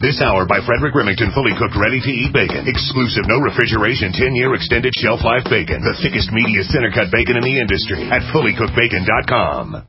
This hour by Frederick Remington, fully cooked, ready-to-eat bacon. Exclusive, no refrigeration, 10-year extended shelf life bacon. The thickest, meatiest, center-cut bacon in the industry at fullycookedbacon.com.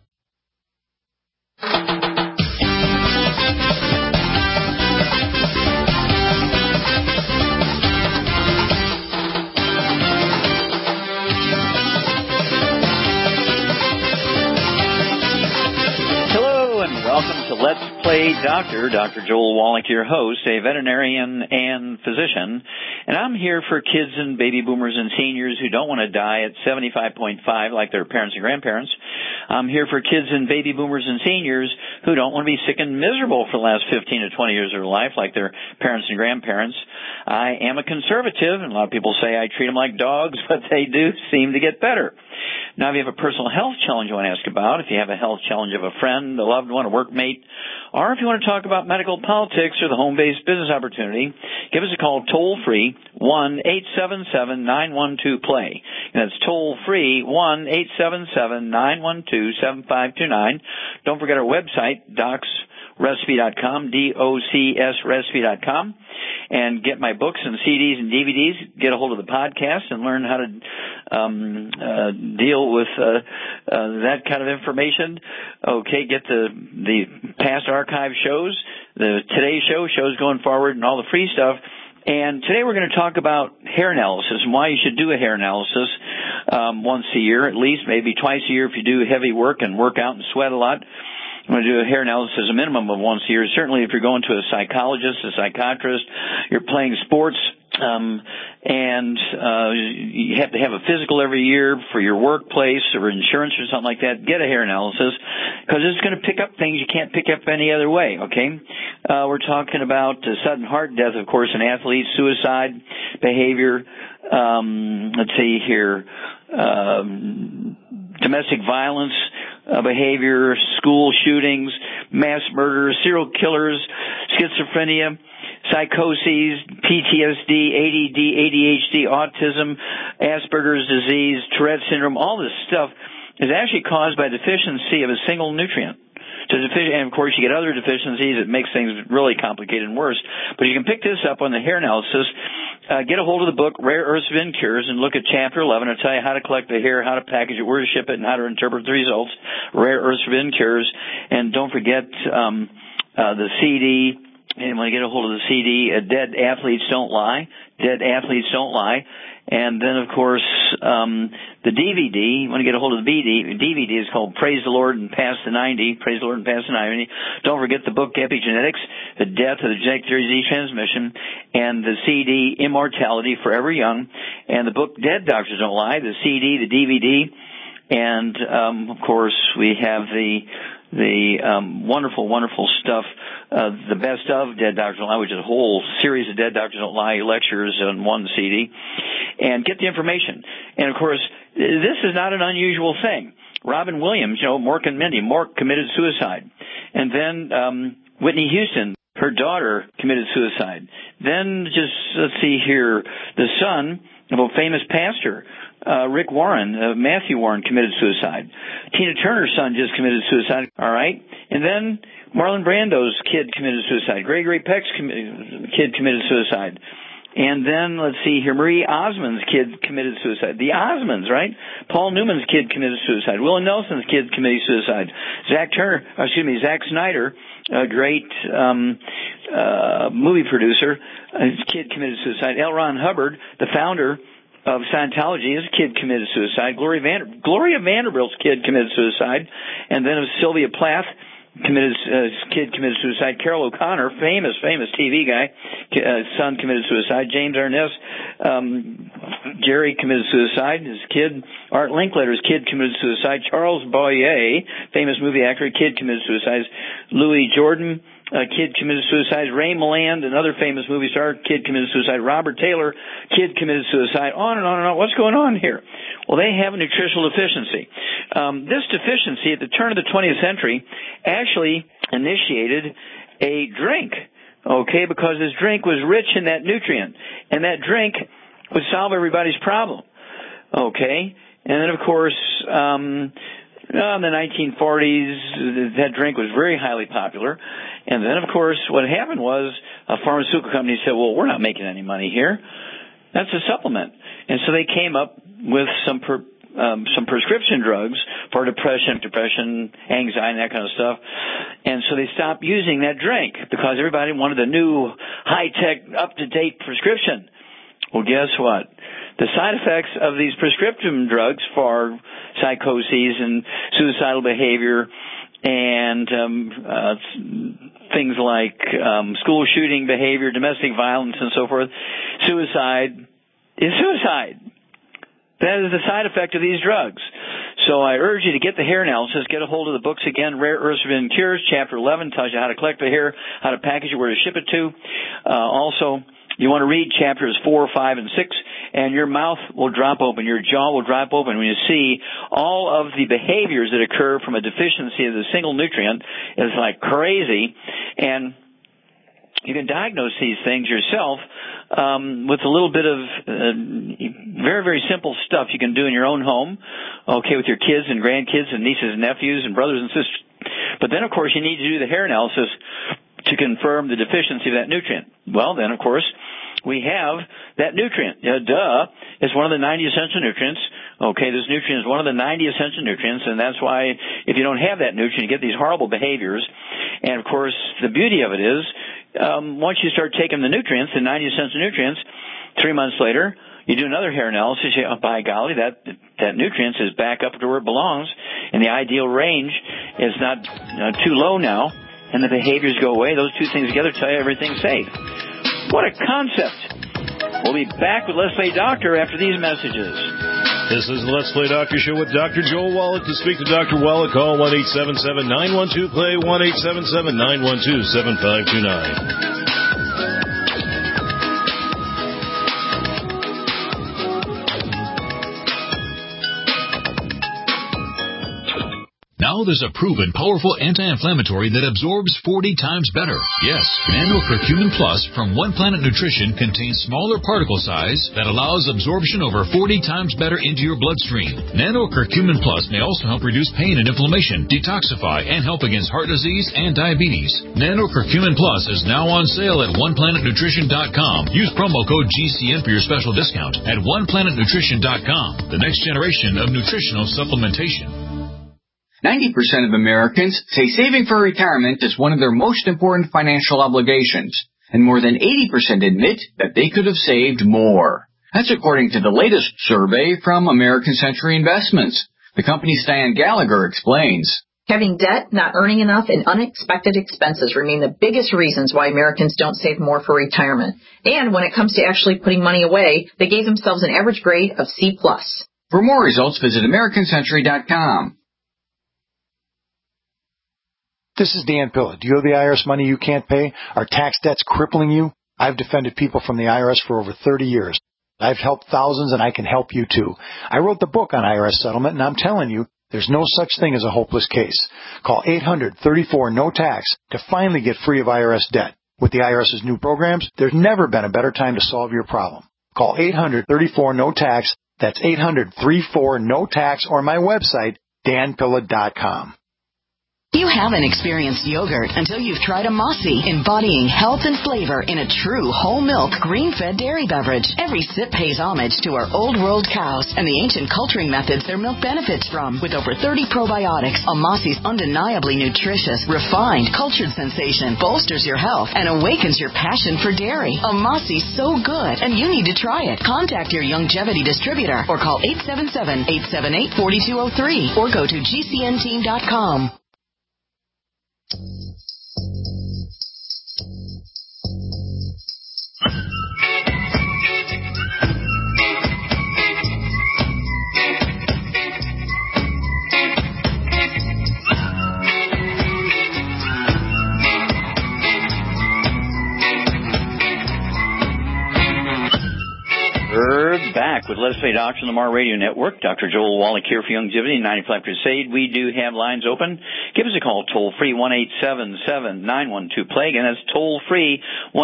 Welcome to Let's Play Doctor. Dr. Joel Wallach, your host, a veterinarian and physician. And I'm here for kids and baby boomers and seniors who don't want to die at 75.5 like their parents and grandparents. I'm here for kids and baby boomers and seniors who don't want to be sick and miserable for the last 15 to 20 years of their life like their parents and grandparents. I am a conservative, and a lot of people say I treat them like dogs, but they do seem to get better. Now, if you have a personal health challenge you want to ask about, if you have a health challenge of a friend, a loved one, a workmate, or if you want to talk about medical politics or the home-based business opportunity, give us a call toll-free, 1-877-912-PLAY. And that's toll-free, 1-877-912-7529. Don't forget our website, docsrecipe.com, DOCSrecipe.com. And get my books and CDs and DVDs, get a hold of the podcast, and learn how to deal with that kind of information. Okay, get the past archive shows, the Today shows going forward, and all the free stuff. And today we're going to talk about hair analysis and why you should do a hair analysis once a year, at least, maybe twice a year if you do heavy work and work out and sweat a lot. I'm going to do a hair analysis a minimum of once a year. Certainly if you're going to a psychologist, a psychiatrist, you're playing sports, and you have to have a physical every year for your workplace or insurance or something like that, get a hair analysis because it's going to pick up things you can't pick up any other way, okay? We're talking about sudden heart death, of course, in athletes, suicide behavior, let's see here, domestic violence behavior, school shootings, mass murders, serial killers, schizophrenia, psychoses, PTSD, ADD, ADHD, autism, Asperger's disease, Tourette syndrome. All this stuff is actually caused by deficiency of a single nutrient. And, of course, you get other deficiencies. It makes things really complicated and worse. But you can pick this up on the hair analysis. Get a hold of the book, Rare Earths of Incures, and look at Chapter 11. It'll tell you how to collect the hair, how to package it, where to ship it, and how to interpret the results. Rare Earths of Incures. And don't forget the CD. And when you get a hold of the CD, Dead Athletes Don't Lie. Dead Athletes Don't Lie. And then, of course, the DVD, you want to get a hold of the DVD is called Praise the Lord and Pass the 90. Praise the Lord and Pass the 90. Don't forget the book Epigenetics, The Death of the Genetic Theory of Disease Transmission, and the CD Immortality, Forever Young, and the book Dead Doctors Don't Lie, the CD, the DVD, and, of course, we have the wonderful, wonderful stuff, the best of Dead Doctors Don't Lie, which is a whole series of Dead Doctors Don't Lie lectures on one CD, and get the information. And, of course, this is not an unusual thing. Robin Williams, Mork and Mindy, Mork committed suicide. And then Whitney Houston, her daughter, committed suicide. Then let's see here, the son of a famous pastor, Rick Warren, Matthew Warren, committed suicide. Tina Turner's son just committed suicide, all right? And then Marlon Brando's kid committed suicide. Gregory Peck's kid committed suicide. And then, let's see here, Marie Osmond's kid committed suicide. The Osmonds, right? Paul Newman's kid committed suicide. Willie Nelson's kid committed suicide. Zack Snyder, a great movie producer, his kid committed suicide. L. Ron Hubbard, the founder of Scientology, his kid committed suicide. Gloria Vanderbilt's kid committed suicide. And then Sylvia Plath, his kid committed suicide. Carol O'Connor, famous TV guy, son committed suicide. James Arness, Jerry committed suicide. His kid, Art Linkletter's kid committed suicide. Charles Boyer, famous movie actor, kid committed suicide. Louis Jordan, kid committed suicide. Ray Milland, another famous movie star, kid committed suicide. Robert Taylor, kid committed suicide. On and on and on. What's going on here? Well, they have a nutritional deficiency. This deficiency at the turn of the 20th century actually initiated a drink, okay, because this drink was rich in that nutrient, and that drink would solve everybody's problem, okay? And then, of course, In the 1940s, that drink was very highly popular. And then, of course, what happened was a pharmaceutical company said, well, we're not making any money here. That's a supplement. And so they came up with some prescription drugs for depression, anxiety, that kind of stuff. And so they stopped using that drink because everybody wanted a new, high-tech, up-to-date prescription. Well, guess what? The side effects of these prescription drugs for psychoses and suicidal behavior and things like school shooting behavior, domestic violence, and so forth, suicide is suicide. That is the side effect of these drugs. So I urge you to get the hair analysis, get a hold of the books again, Rare Earths Forbidden Cures, Chapter 11 tells you how to collect the hair, how to package it, where to ship it to. Also, you want to read Chapters 4, 5, and 6, and your mouth will drop open, your jaw will drop open when you see all of the behaviors that occur from a deficiency of the single nutrient. It's like crazy, and you can diagnose these things yourself with a little bit of very, very simple stuff you can do in your own home, okay, with your kids and grandkids and nieces and nephews and brothers and sisters. But then, of course, you need to do the hair analysis to confirm the deficiency of that nutrient. Well, then, of course, we have that nutrient. It's one of the 90 essential nutrients. Okay, this nutrient is one of the 90 essential nutrients, and that's why if you don't have that nutrient, you get these horrible behaviors. And, of course, the beauty of it is once you start taking the nutrients, the 90 essential nutrients, 3 months later, you do another hair analysis, you say, oh, by golly, that nutrients is back up to where it belongs, and the ideal range is not too low now, and the behaviors go away. Those two things together tell you everything's safe. What a concept. We'll be back with Let's Play Doctor after these messages. This is the Let's Play Doctor Show with Dr. Joel Wallach. To speak to Dr. Wallach, call 1-877-912-PLAY, 1-877-912-7529. Now there's a proven, powerful anti-inflammatory that absorbs 40 times better. Yes, Nano Curcumin Plus from One Planet Nutrition contains smaller particle size that allows absorption over 40 times better into your bloodstream. Nano Curcumin Plus may also help reduce pain and inflammation, detoxify, and help against heart disease and diabetes. Nano Curcumin Plus is now on sale at OnePlanetNutrition.com. Use promo code GCN for your special discount at OnePlanetNutrition.com, the next generation of nutritional supplementation. 90% of Americans say saving for retirement is one of their most important financial obligations, and more than 80% admit that they could have saved more. That's according to the latest survey from American Century Investments. The company's Diane Gallagher explains. Having debt, not earning enough, and unexpected expenses remain the biggest reasons why Americans don't save more for retirement. And when it comes to actually putting money away, they gave themselves an average grade of C+. For more results, visit AmericanCentury.com. This is Dan Pilla. Do you owe the IRS money you can't pay? Are tax debts crippling you? I've defended people from the IRS for over 30 years. I've helped thousands, and I can help you too. I wrote the book on IRS settlement, and I'm telling you, there's no such thing as a hopeless case. Call 800-34-NO-TAX to finally get free of IRS debt. With the IRS's new programs, there's never been a better time to solve your problem. Call 800-34-NO-TAX. That's 800-34-NO-TAX, or my website, danpilla.com. You haven't experienced yogurt until you've tried a Mossy, embodying health and flavor in a true whole milk, green-fed dairy beverage. Every sip pays homage to our old world cows and the ancient culturing methods their milk benefits from. With over 30 probiotics, a Mossy's undeniably nutritious, refined, cultured sensation bolsters your health and awakens your passion for dairy. A Mossy's so good, and you need to try it. Contact your Longevity distributor or call 877-878-4203 or go to GCNteam.com. We're back. back with Let's Play Doctor on the Mar Radio Network. Dr. Joel Wallach here for Youngevity 95 Crusade. We do have lines open. Give us a call toll-free 1-877-912-PLAGUE, and that's toll-free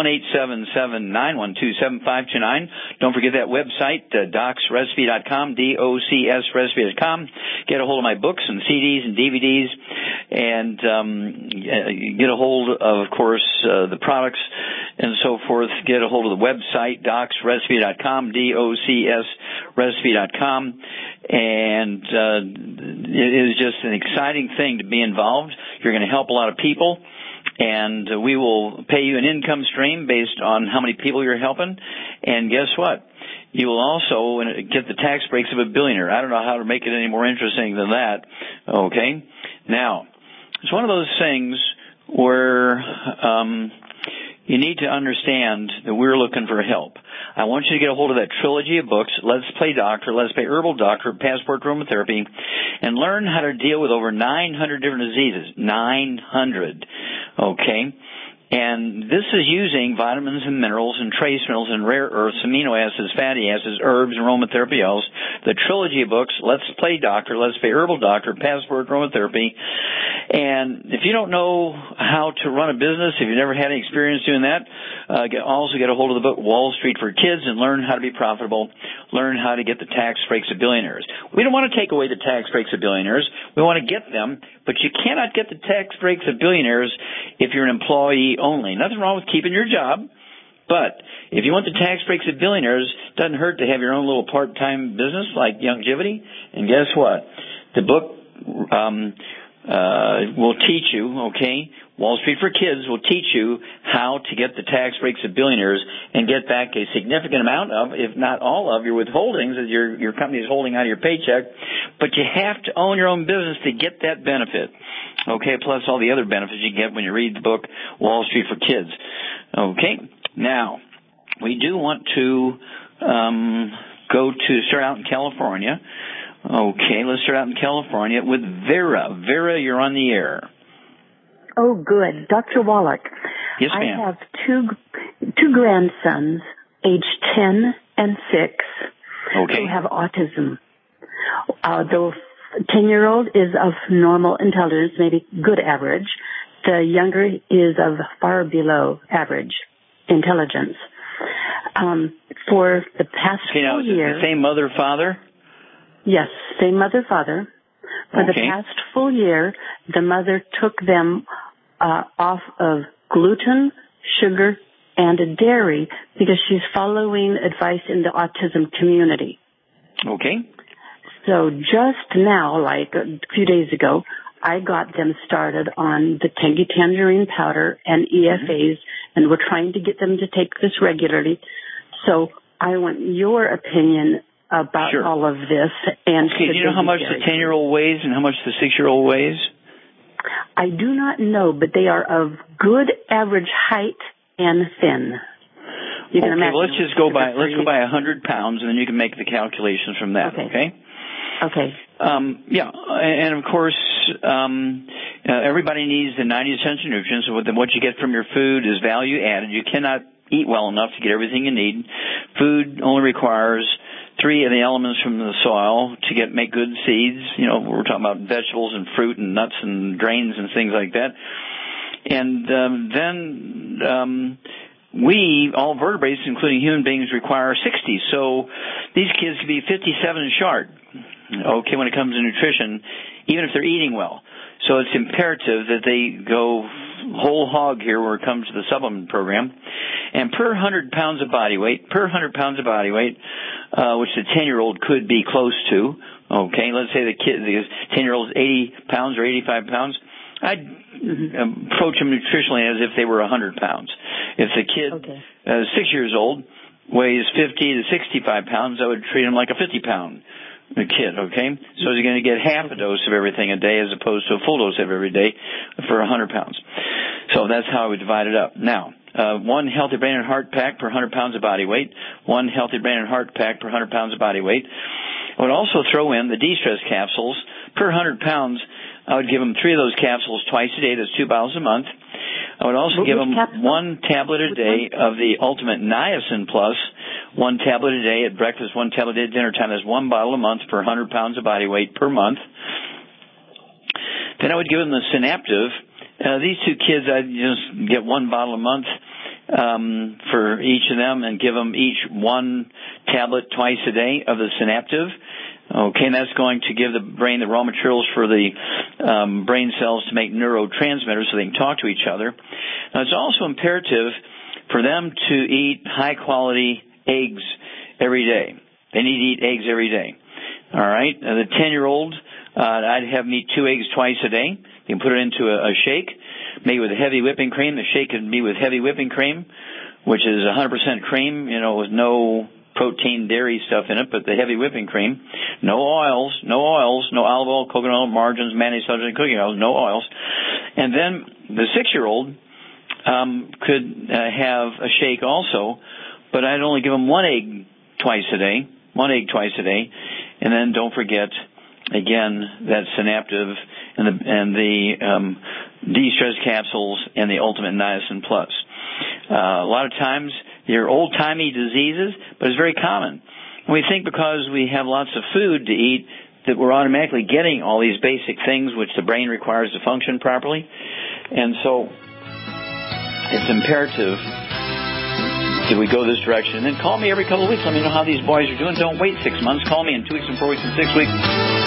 1-877-912-7529. Don't forget that website, docsrecipe.com, DOCSrecipe.com. Get a hold of my books and CDs and DVDs, and get a hold of course, the products and so forth. Get a hold of the website, docsrecipe.com, DOCSrecipe.com, and it is just an exciting thing to be involved. You're going to help a lot of people, and we will pay you an income stream based on how many people you're helping. And guess what? You will also get the tax breaks of a billionaire. I don't know how to make it any more interesting than that. Okay? Now, it's one of those things where you need to understand that we're looking for help. I want you to get a hold of that trilogy of books, Let's Play Doctor, Let's Play Herbal Doctor, Passport to Aromatherapy, and learn how to deal with over 900 different diseases. 900. Okay? And this is using vitamins and minerals and trace minerals and rare earths, amino acids, fatty acids, herbs, and aromatherapy oils. The trilogy of books, Let's Play Doctor, Let's Play Herbal Doctor, Passport to Aromatherapy. And if you don't know how to run a business, if you've never had any experience doing that, also get a hold of the book Wall Street for Kids and learn how to be profitable. Learn how to get the tax breaks of billionaires. We don't want to take away the tax breaks of billionaires. We want to get them, but you cannot get the tax breaks of billionaires if you're an employee only. Nothing wrong with keeping your job, but if you want the tax breaks of billionaires, it doesn't hurt to have your own little part-time business like Youngevity. And guess what? The book will teach you, okay? Wall Street for Kids will teach you how to get the tax breaks of billionaires and get back a significant amount of, if not all of, your withholdings that your company is holding out of your paycheck. But you have to own your own business to get that benefit. Okay, plus all the other benefits you get when you read the book Wall Street for Kids. Okay, now, we do want to start out in California. Okay, let's start out in California with Vera. Vera, you're on the air. Oh, good. Dr. Wallach. Yes, ma'am. I have two grandsons, age 10 and 6, who have autism. The 10-year-old is of normal intelligence, maybe good average. The younger is of far below average intelligence. For the past 4 years... The same mother, father? Yes, same mother, father. For the past full year, the mother took them off of gluten, sugar, and dairy because she's following advice in the autism community. Okay. So just now, like a few days ago, I got them started on the Tangy Tangerine powder and EFAs, and we're trying to get them to take this regularly. So I want your opinion about all of this. And do you know how much the 10-year-old weighs and how much the 6-year-old weighs? I do not know, but they are of good average height and thin. Well, let's just go by 100 pounds, and then you can make the calculations from that. Okay. And of course, everybody needs the 90 essential nutrients. So what you get from your food is value added. You cannot eat well enough to get everything you need. Food only requires 3 of the elements from the soil to make good seeds. You know, we're talking about vegetables and fruit and nuts and grains and things like that. And then we, all vertebrates, including human beings, require 60. So these kids can be 57 short, okay, when it comes to nutrition, even if they're eating well. So it's imperative that they go whole hog here when it comes to the supplement program. And per 100 pounds of body weight, which the 10-year-old could be close to, okay, let's say the 10-year-old is 80 pounds or 85 pounds, I'd approach them nutritionally as if they were 100 pounds. If the kid, 6 years old, weighs 50 to 65 pounds, I would treat him like a 50-pound kid, okay? So he's going to get half a dose of everything a day as opposed to a full dose of every day for 100 pounds. So that's how I would divide it up. Now, 1 healthy brain and heart pack per 100 pounds of body weight, 1 healthy brain and heart pack per 100 pounds of body weight. I would also throw in the de-stress capsules. Per 100 pounds, I would give them 3 of those capsules twice a day. That's 2 bottles a month. I would also give them 1 tablet a day of the Ultimate Niacin Plus, 1 tablet a day at breakfast, 1 tablet a day at dinner time. That's 1 bottle a month per 100 pounds of body weight per month. Then I would give them the Synaptive. These 2 kids, I'd just get 1 bottle a month for each of them and give them each 1 tablet twice a day of the Synaptive. Okay, and that's going to give the brain the raw materials for the brain cells to make neurotransmitters so they can talk to each other. Now, it's also imperative for them to eat high-quality eggs every day. They need to eat eggs every day. All right? The 10-year-old, I'd have them eat 2 eggs twice a day. You can put it into a shake, maybe with heavy whipping cream. The shake could be with heavy whipping cream, which is 100% cream, with no protein, dairy stuff in it, but the heavy whipping cream. No oils, no olive oil, coconut oil, margarines, mayonnaise, substitute cooking oils, no oils. And then the 6-year-old could have a shake also, but I'd only give them 1 egg twice a day, and then don't forget, again, that Synaptive and the de-stress capsules and the Ultimate Niacin Plus. A lot of times, they're old-timey diseases, but it's very common. And we think because we have lots of food to eat that we're automatically getting all these basic things which the brain requires to function properly. And so it's imperative that we go this direction. And then call me every couple of weeks. Let me know how these boys are doing. Don't wait 6 months. Call me in 2 weeks and 4 weeks and 6 weeks.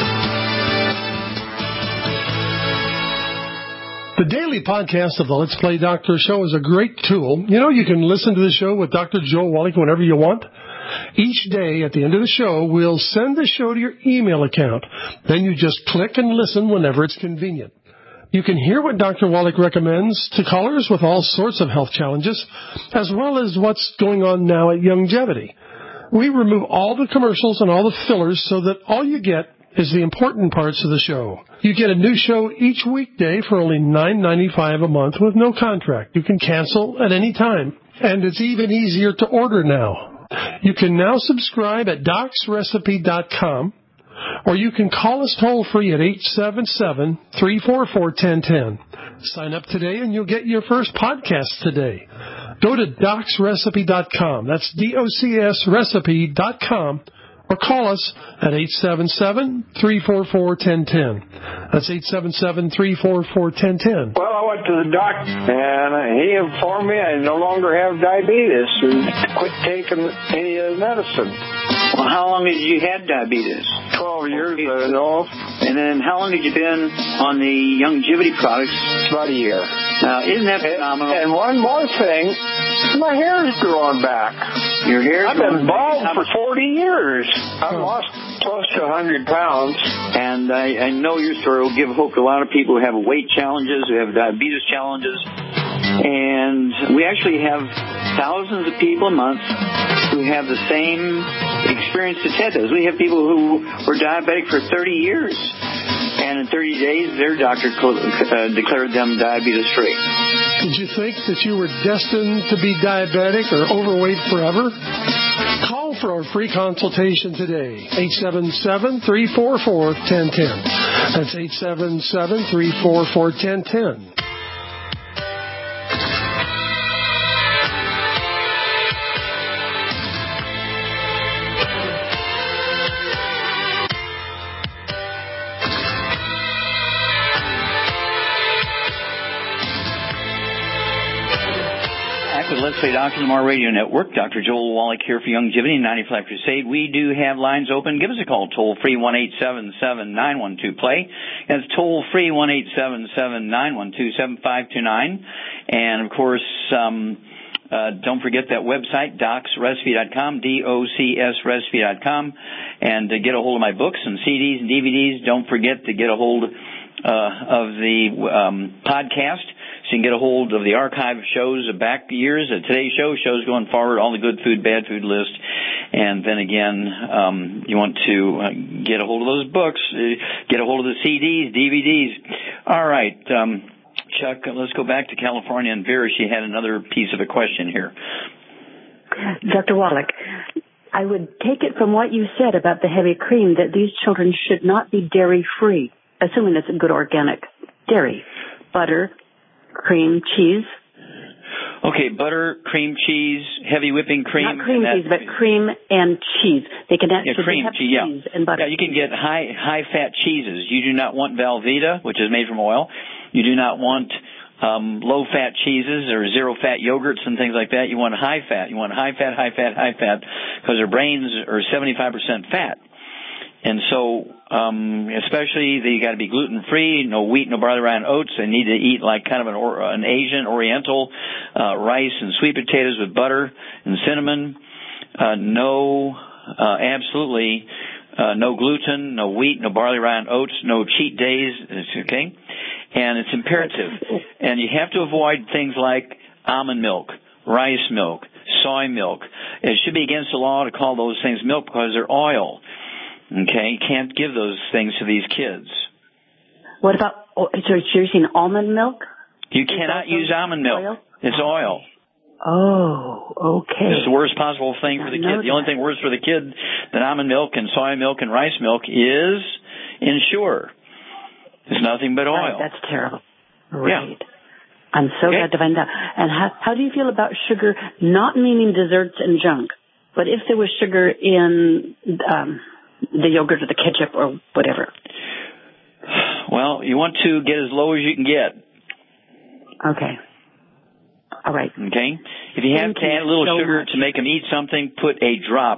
The daily podcast of the Let's Play Doctor show is a great tool. You can listen to the show with Dr. Joel Wallach whenever you want. Each day at the end of the show, we'll send the show to your email account. Then you just click and listen whenever it's convenient. You can hear what Dr. Wallach recommends to callers with all sorts of health challenges, as well as what's going on now at Youngevity. We remove all the commercials and all the fillers so that all you get is the important parts of the show. You get a new show each weekday for only $9.95 a month with no contract. You can cancel at any time. And it's even easier to order now. You can now subscribe at docsrecipe.com, or you can call us toll-free at 877-344-1010. Sign up today and you'll get your first podcast today. Go to docsrecipe.com. That's DOCSrecipe.com. Or call us at 877-344-1010. That's 877-344-1010. Well, I went to the doctor, and he informed me I no longer have diabetes and quit taking any of the medicine. Well, how long did you have diabetes? 12 years, I know. And then how long had you been on the Youngevity products? About a year. Now, isn't that phenomenal? And one more thing, my hair is growing back. Your hair? I've been bald for 40 years. I've lost close to 100 pounds. And I know your story will give hope to a lot of people who have weight challenges, who have diabetes challenges. And we actually have thousands of people a month who have the same experience that Ted does. We have people who were diabetic for 30 years. And in 30 days, their doctor declared them diabetes-free. Did you think that you were destined to be diabetic or overweight forever? Call for our free consultation today. 877-344-1010. That's 877-344-1010. Let's Play Doctor Lamar Radio Network. Dr. Joel Wallach here for Youngevity 95 Crusade. We do have lines open. Give us a call, toll-free 1-877-912-PLAY. That's toll-free 1-877-912-7529. And, of course, don't forget that website, docsrecipe.com, DOCSrecipe.com. And to get a hold of my books and CDs and DVDs, don't forget to get a hold of the podcast. So you can get a hold of the archive shows of back years, today's shows going forward, all the good food, bad food list. And then again, you want to get a hold of those books, get a hold of the CDs, DVDs. All right, Chuck, let's go back to California. And Vera, she had another piece of a question here. Dr. Wallach, I would take it from what you said about the heavy cream that these children should not be dairy-free, assuming it's a good organic dairy, butter, cream, cheese. Okay, butter, cream cheese, heavy whipping cream. Not cream cheese, but cream and cheese. They can actually cream have cheese, cheese and butter. Yeah, you can get high fat cheeses. You do not want Velveeta, which is made from oil. You do not want low fat cheeses or zero fat yogurts and things like that. You want high fat. You want high fat, because their brains are 75% fat. And so, especially they got to be gluten free, no wheat, no barley, rye, and oats. They need to eat like kind of an Asian Oriental rice and sweet potatoes with butter and cinnamon. Absolutely no gluten, no wheat, no barley, rye, and oats, no cheat days. Okay, and it's imperative. And you have to avoid things like almond milk, rice milk, soy milk. It should be against the law to call those things milk because they're oil. Okay, you can't give those things to these kids. What about, so you're saying almond milk? You cannot use almond milk. Oil? It's oil. Oh, okay. It's the worst possible thing for the kid. The only thing worse for the kid than almond milk and soy milk and rice milk is Ensure. It's nothing but oil. Right, that's terrible. Right. Yeah. I'm so glad to find out. And how do you feel about sugar, not meaning desserts and junk, but if there was sugar in the yogurt or the ketchup or whatever? Well, you want to get as low as you can get. Okay. All right. Okay? If you have to add a little sugar to make them eat something, put a drop,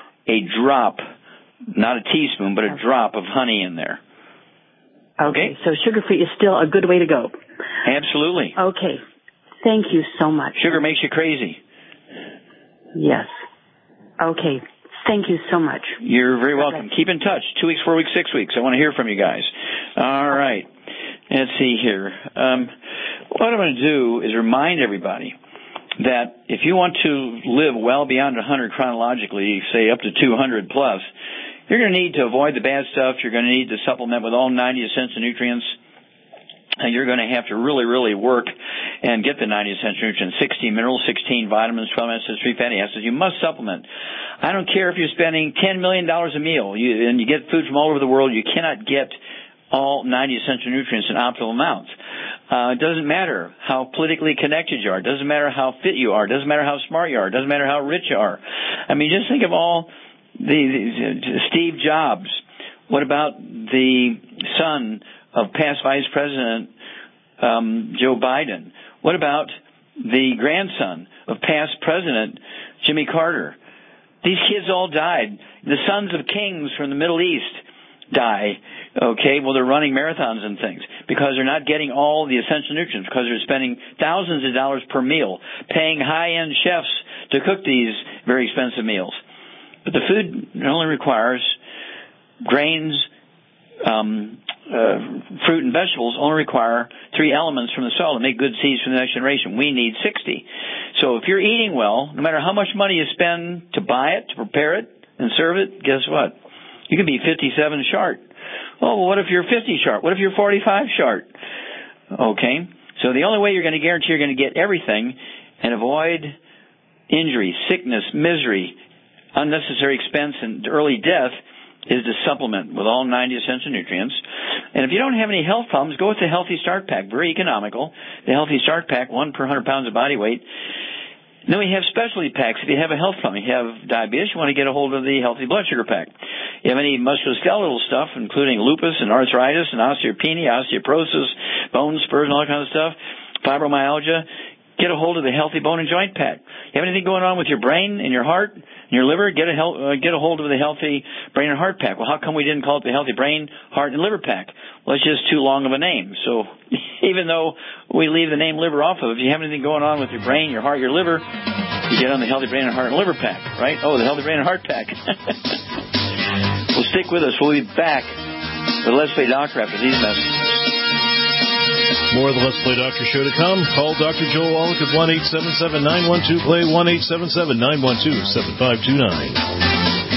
not a teaspoon, but a drop of honey in there. Okay. So sugar-free is still a good way to go. Absolutely. Okay. Thank you so much. Sugar makes you crazy. Yes. Okay. Thank you so much. You're very welcome. Keep in touch. 2 weeks, 4 weeks, 6 weeks. I want to hear from you guys. All right. Let's see here. What I'm going to do is remind everybody that if you want to live well beyond 100 chronologically, say up to 200 plus, you're going to need to avoid the bad stuff. You're going to need to supplement with all 90 essential nutrients. And you're going to have to really, really work and get the 90 essential nutrients, 16 minerals, 16 vitamins, 12 acids, 3 fatty acids. You must supplement. I don't care if you're spending $10 million a meal and you get food from all over the world, you cannot get all 90 essential nutrients in optimal amounts. It doesn't matter how politically connected you are. It doesn't matter how fit you are. It doesn't matter how smart you are. It doesn't matter how rich you are. I mean, just think of all the Steve Jobs. What about the son of past Vice President Joe Biden? What about the grandson of past President Jimmy Carter? These kids all died. The sons of kings from the Middle East die. Okay, well, they're running marathons and things because they're not getting all the essential nutrients, because they're spending thousands of dollars per meal, paying high-end chefs to cook these very expensive meals. But the food only requires grains, fruit and vegetables only require 3 elements from the soil to make good seeds for the next generation. We need 60. So if you're eating well, no matter how much money you spend to buy it, to prepare it, and serve it, guess what? You can be 57 short. Oh, well, what if you're 50 short? What if you're 45 short? Okay. So the only way you're going to guarantee you're going to get everything and avoid injury, sickness, misery, unnecessary expense, and early death is to supplement with all 90 essential nutrients. And if you don't have any health problems, go with the Healthy Start Pack. Very economical. The Healthy Start Pack, 1 per 100 pounds of body weight. And then we have specialty packs. If you have a health problem, you have diabetes, you want to get a hold of the Healthy Blood Sugar Pack. You have any musculoskeletal stuff, including lupus and arthritis and osteopenia, osteoporosis, bone spurs and all that kind of stuff, fibromyalgia, get a hold of the Healthy Bone and Joint Pack. You have anything going on with your brain and your heart and your liver, get a hold of the Healthy Brain and Heart Pack. Well, how come we didn't call it the Healthy Brain, Heart, and Liver Pack? Well, it's just too long of a name. So even though we leave the name liver off of it, if you have anything going on with your brain, your heart, your liver, you get on the Healthy Brain and Heart and Liver Pack, right? Oh, the Healthy Brain and Heart Pack. Well, stick with us. We'll be back with Let's Play Doctor after these messages. More of the Let's Play Doctor show to come. Call Dr. Joel Wallach at 1-877-912-PLAY, 1-877-912-7529.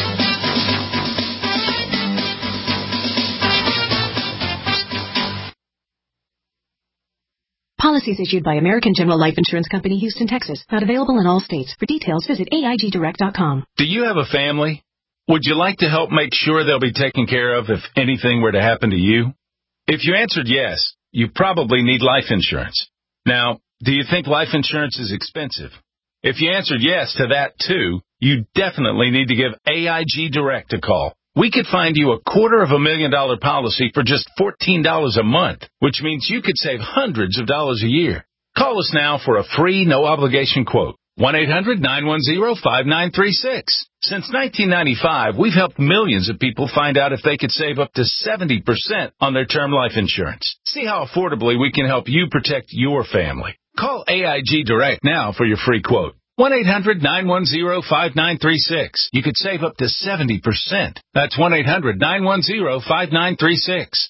Policies issued by American General Life Insurance Company, Houston, Texas. Not available in all states. For details, visit AIGDirect.com. Do you have a family? Would you like to help make sure they'll be taken care of if anything were to happen to you? If you answered yes, you probably need life insurance. Now, Do you think life insurance is expensive? If you answered yes to that too, you definitely need to give AIG Direct a call. We could find you $250,000 policy for just $14 a month, which means you could save hundreds of dollars a year. Call us now for a free, no-obligation quote. 1-800-910-5936. Since 1995, we've helped millions of people find out if they could save up to 70% on their term life insurance. See how affordably we can help you protect your family. Call AIG Direct now for your free quote. 1-800-910-5936. You could save up to 70%. That's 1-800-910-5936.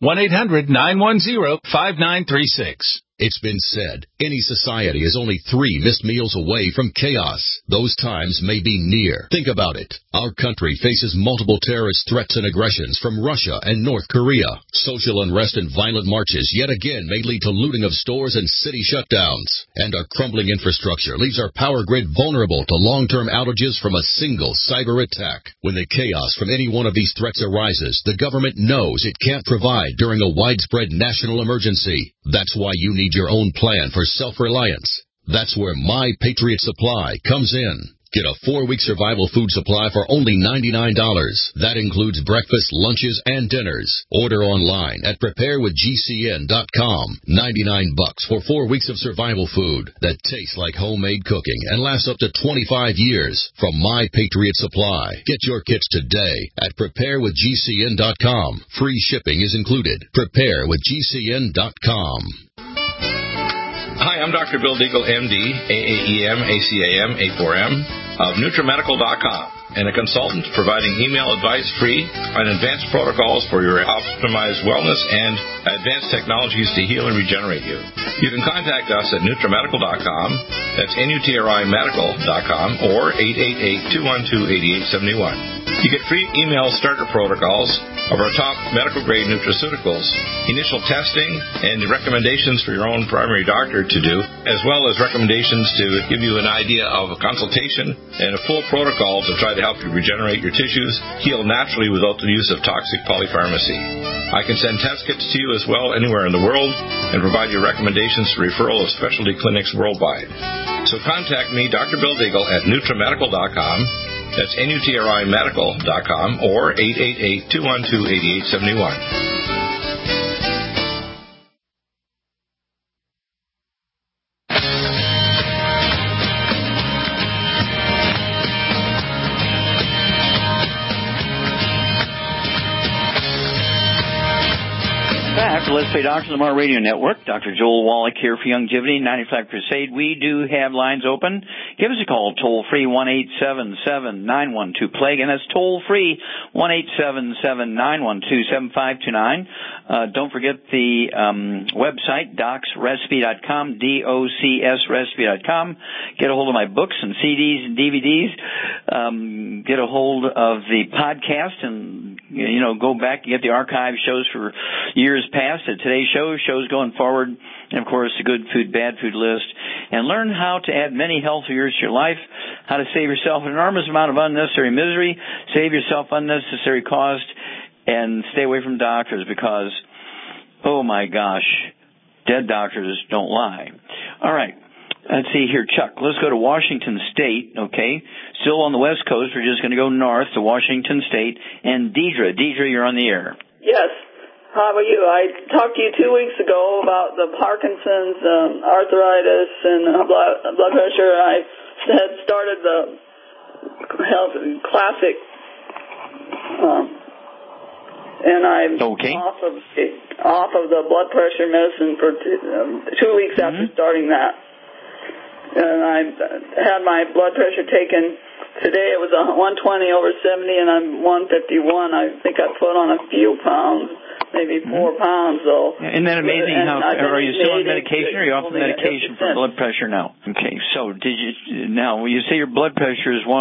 1-800-910-5936. It's been said, any society is only 3 missed meals away from chaos. Those times may be near. Think about it. Our country faces multiple terrorist threats and aggressions from Russia and North Korea. Social unrest and violent marches yet again may lead to looting of stores and city shutdowns. And our crumbling infrastructure leaves our power grid vulnerable to long-term outages from a single cyber attack. When the chaos from any one of these threats arises, the government knows it can't provide during a widespread national emergency. That's why you need your own plan for self-reliance. That's where My Patriot Supply comes in. Get a 4-week survival food supply for only $99. That includes breakfast, lunches, and dinners. Order online at preparewithgcn.com. $99 for 4 weeks of survival food that tastes like homemade cooking and lasts up to 25 years from My Patriot Supply. Get your kits today at preparewithgcn.com. Free shipping is included. Preparewithgcn.com. Hi, I'm Dr. Bill Deagle, MD, AAEM, ACAM, A4M, of NutriMedical.com, and a consultant providing email advice free on advanced protocols for your optimized wellness and advanced technologies to heal and regenerate you. You can contact us at NutriMedical.com, that's NutriMedical.com, or 888-212-8871. You get free email starter protocols of our top medical-grade nutraceuticals, initial testing, and recommendations for your own primary doctor to do, as well as recommendations to give you an idea of a consultation and a full protocol to try to help you regenerate your tissues, heal naturally without the use of toxic polypharmacy. I can send test kits to you as well anywhere in the world and provide you recommendations for referral of specialty clinics worldwide. So contact me, Dr. Bill Deagle, at NutriMedical.com. That's NutriMedical.com or 888-212-8871. Let's Play Doctors on our radio network. Dr. Joel Wallach here for Youngevity 95 Crusade. We do have lines open. Give us a call, toll-free, 1-877-912-PLAGUE, and that's toll-free, 1-877-912-7529. Don't forget the website, docsrecipe.com, DOCSrecipe.com. Get a hold of my books and CDs and DVDs. Get a hold of the podcast and, go back and get the archive shows for years past. Today's shows going forward, and of course the good food, bad food list, and learn how to add many healthy years to your life, how to save yourself an enormous amount of unnecessary misery, save yourself unnecessary cost, and stay away from doctors because, oh my gosh, dead doctors don't lie. All right. Let's see here, Chuck. Let's go to Washington State, okay? Still on the West Coast. We're just going to go north to Washington State. And Deidre, you're on the air. Yes. How are you? I talked to you 2 weeks ago about the Parkinson's, arthritis, and blood pressure. I had started the Health Classic, and I'm off of the blood pressure medicine for 2 weeks after starting that. And I had my blood pressure taken. Today it was 120/70, and I'm 151. I think I put on a few pounds, maybe 4 pounds, though. Isn't that amazing? Are you still on medication, or are you off medication for blood pressure now? Okay, so when you say your blood pressure is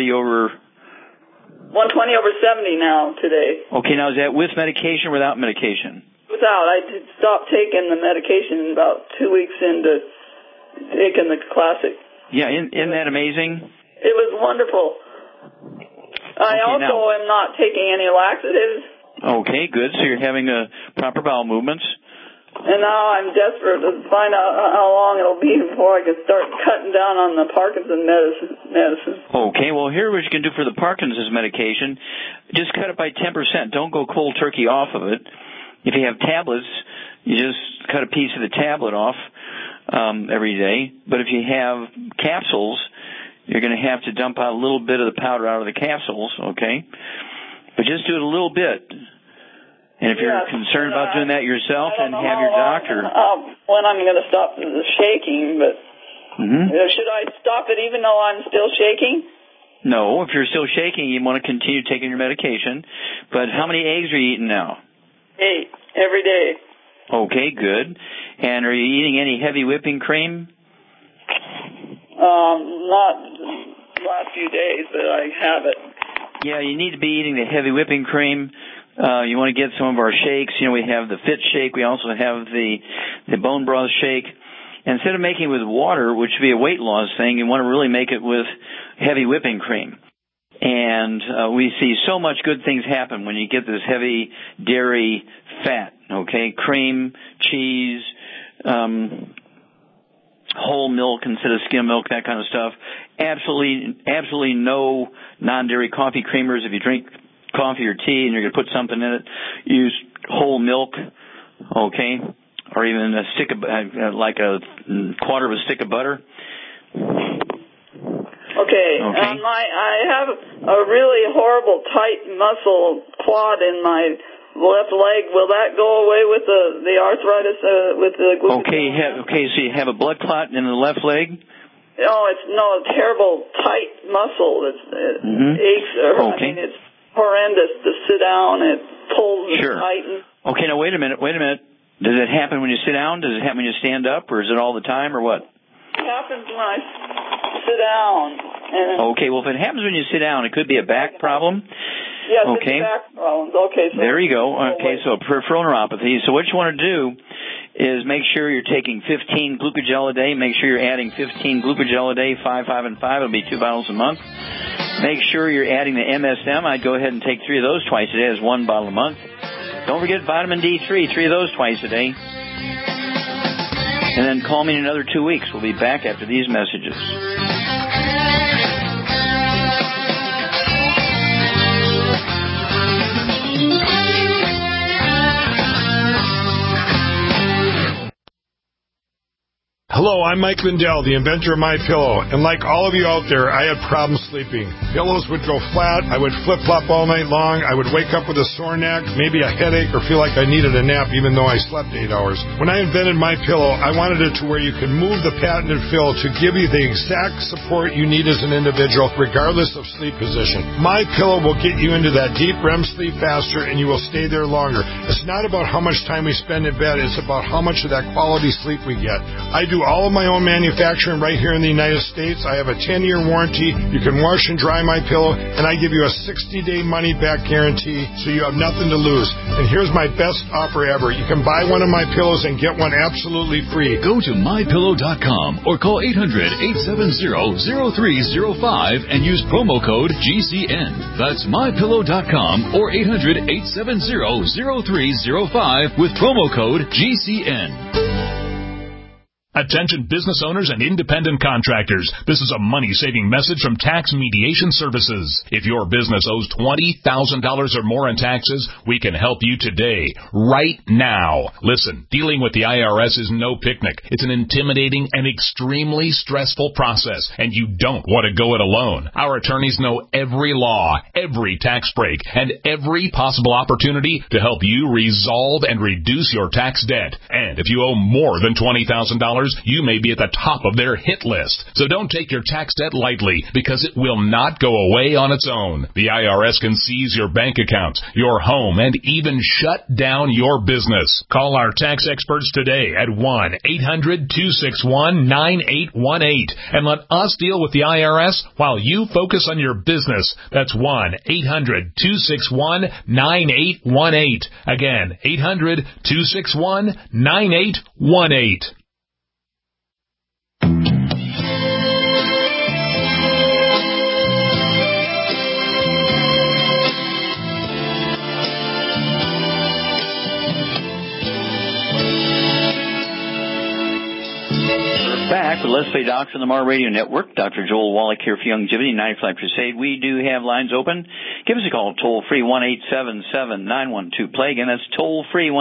120/70 now today. Okay, now is that with medication or without medication? Without. I stopped taking the medication about 2 weeks into taking the Classic. Yeah, isn't that amazing? It was wonderful. I also am not taking any laxatives. Okay, good. So you're having proper bowel movements. And now I'm desperate to find out how long it'll be before I can start cutting down on the Parkinson's medicine. Okay, well, here what you can do for the Parkinson's medication, just cut it by 10%. Don't go cold turkey off of it. If you have tablets, you just cut a piece of the tablet off every day. But if you have capsules, you're going to have to dump out a little bit of the powder out of the capsules, okay? But just do it a little bit. And if you're concerned about doing that yourself, then have your doctor. When I'm going to stop the shaking, but should I stop it even though I'm still shaking? No, if you're still shaking, you want to continue taking your medication. But how many eggs are you eating now? 8 every day. Okay, good. And are you eating any heavy whipping cream? Not the last few days, but I have it. Yeah, you need to be eating the heavy whipping cream. You want to get some of our shakes. You know, we have the Fit Shake. We also have the bone broth shake. Instead of making it with water, which would be a weight loss thing, you want to really make it with heavy whipping cream. And we see so much good things happen when you get this heavy dairy fat, okay? Cream, cheese, whole milk instead of skim milk, that kind of stuff. Absolutely no non-dairy coffee creamers. If you drink coffee or tea and you're going to put something in it, use whole milk, okay? Or even a stick of, like a quarter of a stick of butter. Okay. I have a really horrible tight muscle quad in my left leg. Will that go away with the arthritis with the glucosamine? Okay, so you have a blood clot in the left leg? No, it's a terrible tight muscle. It aches. I mean, it's horrendous to sit down. It pulls and tightens. Okay, now wait a minute. Does it happen when you sit down? Does it happen when you stand up, or is it all the time, or what? It happens when I sit down. Okay, well, if it happens when you sit down, it could be a back problem. Yes, it's back problems. Okay, so there you go. Okay, so peripheral neuropathy. So what you want to do is make sure you're taking 15 glucogel a day. Make sure you're adding 15 glucogel a day, 5, 5, and 5. It'll be 2 bottles a month. Make sure you're adding the MSM. I'd go ahead and take 3 of those twice a day as 1 bottle a month. Don't forget vitamin D3, 3 of those twice a day. And then call me in another 2 weeks. We'll be back after these messages. Hello, I'm Mike Lindell, the inventor of MyPillow, and like all of you out there, I had problems sleeping. Pillows would go flat, I would flip-flop all night long, I would wake up with a sore neck, maybe a headache, or feel like I needed a nap even though I slept 8 hours. When I invented MyPillow, I wanted it to where you could move the patented fill to give you the exact support you need as an individual, regardless of sleep position. MyPillow will get you into that deep REM sleep faster, and you will stay there longer. It's not about how much time we spend in bed, it's about how much of that quality sleep we get. I do all of my own manufacturing right here in the United States. I have a 10-year warranty. You can wash and dry MyPillow, and I give you a 60-day money-back guarantee, so you have nothing to lose. And here's my best offer ever. You can buy one of my pillows and get one absolutely free. Go to MyPillow.com or call 800-870-0305 and use promo code GCN. That's MyPillow.com or 800-870-0305 with promo code GCN. Attention business owners and independent contractors. This is a money-saving message from Tax Mediation Services. If your business owes $20,000 or more in taxes, we can help you today, right now. Listen, dealing with the IRS is no picnic. It's an intimidating and extremely stressful process, and you don't want to go it alone. Our attorneys know every law, every tax break, and every possible opportunity to help you resolve and reduce your tax debt. And if you owe more than $20,000, you may be at the top of their hit list. So don't take your tax debt lightly, because it will not go away on its own. The IRS can seize your bank accounts, your home, and even shut down your business. Call our tax experts today at 1-800-261-9818 and let us deal with the IRS while you focus on your business. That's 1-800-261-9818. Again, 800-261-9818. Let's Play Doctor on the Mar Radio Network. Dr. Joel Wallach here for Youngevity 95 Crusade. We do have lines open. Give us a call, toll-free, 1-877-912-PLAY. Again, that's toll-free,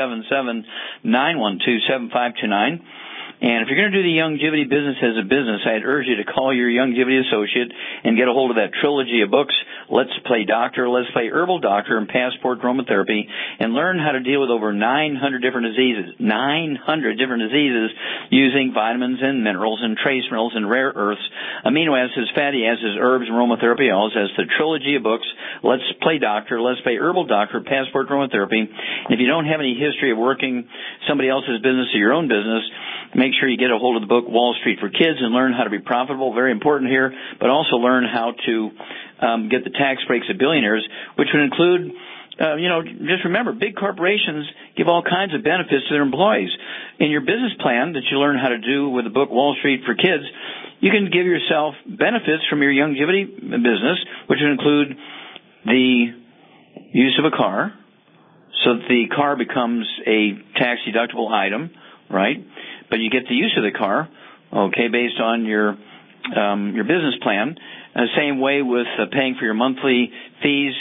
1-877-912-7529. And if you're going to do the Youngevity business as a business, I'd urge you to call your Youngevity associate and get a hold of that trilogy of books, Let's Play Doctor, Let's Play Herbal Doctor, and Passport Aromatherapy, and learn how to deal with over 900 different diseases. 900 different diseases using vitamins and minerals and trace minerals and rare earths, amino acids, fatty acids, herbs, and aromatherapy oils. That's the trilogy of books, Let's Play Doctor, Let's Play Herbal Doctor, Passport Aromatherapy. And if you don't have any history of working somebody else's business or your own business, make sure you get a hold of the book Wall Street for Kids and learn how to be profitable. Very important here, but also learn how to get the tax breaks of billionaires, which would include, just remember, big corporations give all kinds of benefits to their employees. In your business plan that you learn how to do with the book Wall Street for Kids, you can give yourself benefits from your Youngevity business, which would include the use of a car, so that the car becomes a tax-deductible item, right? But you get the use of the car, okay, based on your business plan. Same way with paying for your monthly fees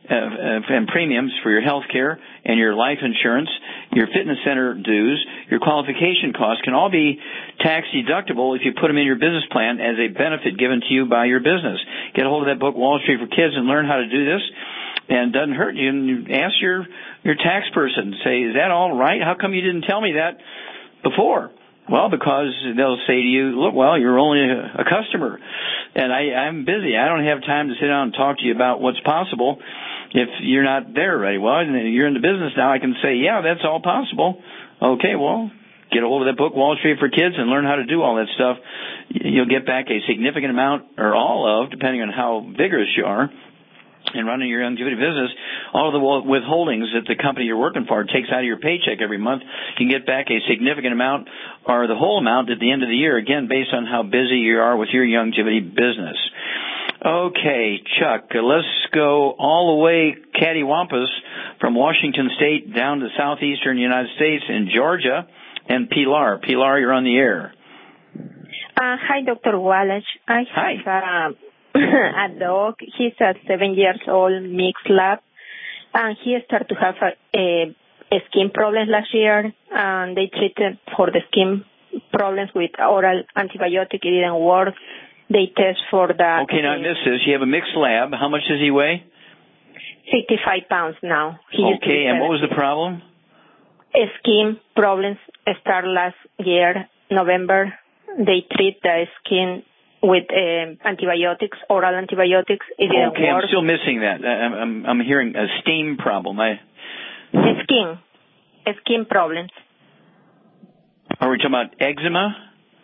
and premiums for your health care and your life insurance, your fitness center dues, your qualification costs can all be tax deductible if you put them in your business plan as a benefit given to you by your business. Get a hold of that book, Wall Street for Kids, and learn how to do this. And it doesn't hurt you. And you ask your tax person, say, is that all right? How come you didn't tell me that before? Well, because they'll say to you, look, well, you're only a customer, and I'm busy. I don't have time to sit down and talk to you about what's possible if you're not there already. Well, you're in the business now. I can say, yeah, that's all possible. Okay, well, get a hold of that book, Wall Street for Kids, and learn how to do all that stuff. You'll get back a significant amount, or all of, depending on how vigorous you are in running your Youngevity business, all of the withholdings that the company you're working for takes out of your paycheck every month. You can get back a significant amount or the whole amount at the end of the year, again, based on how busy you are with your Youngevity business. Okay, Chuck, let's go all the way cattywampus from Washington State down to southeastern United States in Georgia, and Pilar. Pilar, you're on the air. Hi, Dr. Wallach. I have a dog. He's a 7 years old mixed lab, and he started to have a skin problems last year, and they treated for the skin problems with oral antibiotic. It didn't work. They test for the... Okay, now I missed this. You have a mixed lab. How much does he weigh? 65 pounds now. Okay, and what was the problem? Skin problems start last year, November. They treat the skin with antibiotics, oral antibiotics. It didn't work. I'm still missing that. I'm hearing a steam problem. Skin problems. Are we talking about eczema?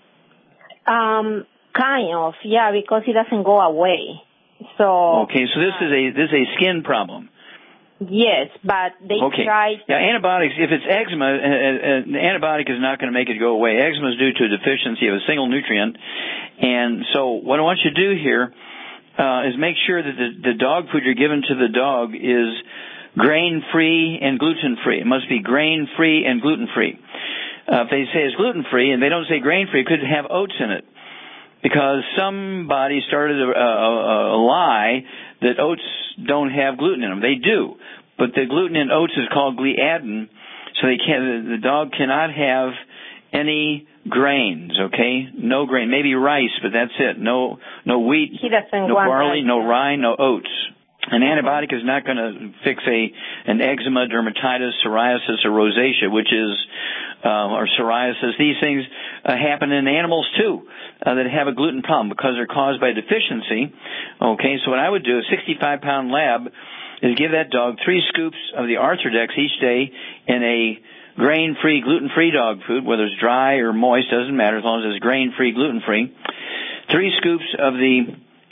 Kind of, yeah, because it doesn't go away. So. Okay, so this is a skin problem. Yes, but they tried. Yeah, antibiotics. If it's eczema, an antibiotic is not going to make it go away. Eczema is due to a deficiency of a single nutrient, and so what I want you to do here is make sure that the dog food you're giving to the dog is grain-free and gluten-free. It must be grain-free and gluten-free. If they say it's gluten-free and they don't say grain-free, it could have oats in it, because somebody started a lie that oats don't have gluten in them. They do, but the gluten in oats is called gliadin, so the dog cannot have any grains. Okay, no grain, maybe rice, but that's it. No wheat, no barley, no rye, no oats. An antibiotic is not going to fix an eczema, dermatitis, psoriasis, or rosacea, which is or psoriasis. These things happen in animals too that have a gluten problem because they're caused by deficiency. Okay, so what I would do, a 65-pound lab, is give that dog 3 scoops of the Arthrodex each day in a grain-free, gluten-free dog food, whether it's dry or moist, doesn't matter as long as it's grain-free, gluten-free. 3 scoops of the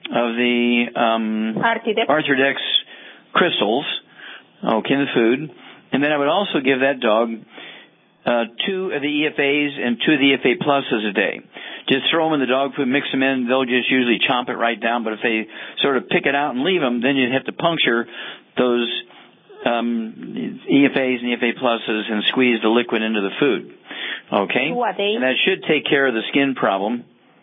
Arthrodex crystals, okay, in the food. And then I would also give that dog 2 of the EFAs and 2 of the EFA pluses a day. Just throw them in the dog food, mix them in. They'll just usually chomp it right down. But if they sort of pick it out and leave them, then you'd have to puncture those EFAs and EFA pluses and squeeze the liquid into the food. Okay? And that should take care of the skin problem.